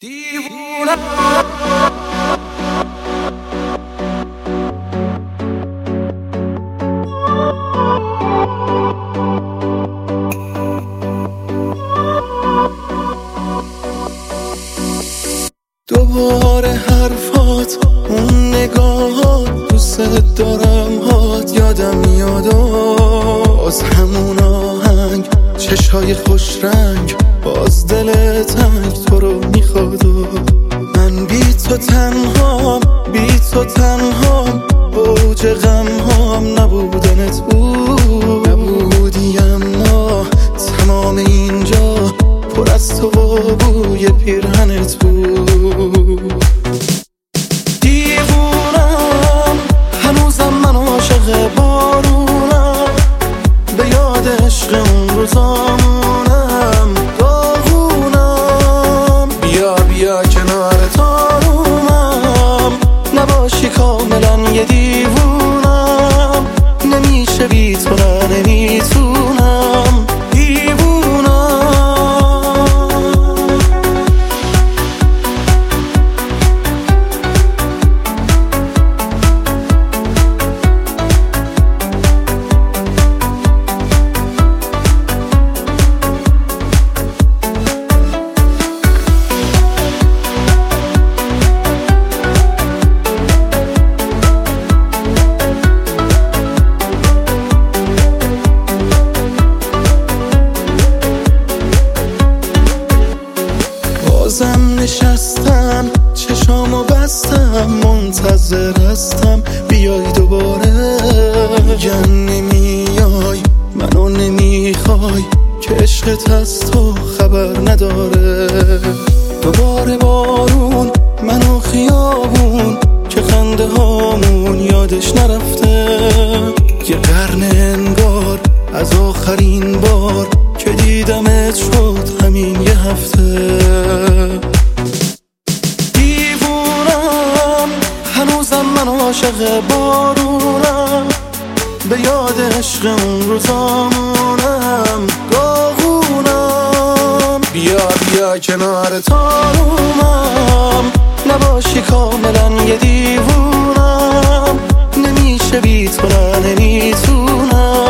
دیوونه دوباره حرفات، اون نگاهات، دوست دارم هات یادم میاد از همون آهنگ، چشای خوش رنگ، باز دل تنگ تو رو میخواد. من بی تو تنهام، بی تو تنهام، اوج غم هام نبودنت بود، نبودی اما تمام اینجا پر از تو و بوی پیرهنت بود. دیوونم هنوزم من عاشق بارونم، به یاد عشق اون روزامونم، داغونم بیا بیا کنار تارومم، نباشی کاملا یه دیوونم، نمیشه بی تو نمیتونم. بازم نشستم چشامو بستم، منتظر هستم بیای دوباره. میگن نمیای منو نمیخوای، که عشقت از تو خبر نداره. دوباره بارون منو خیابون، که خنده هامون یادش نرفته. یه قرن انگار از آخرین بار که دیدمت شد همین یه هفته. دیوونم هنوزم من عاشق بارونم، به یاد عشق اون روزامونم، داغونم بیا بیا کنار تارومم، نباشی کاملا یه دیوونم، نمیشه بی تو نمیتونم.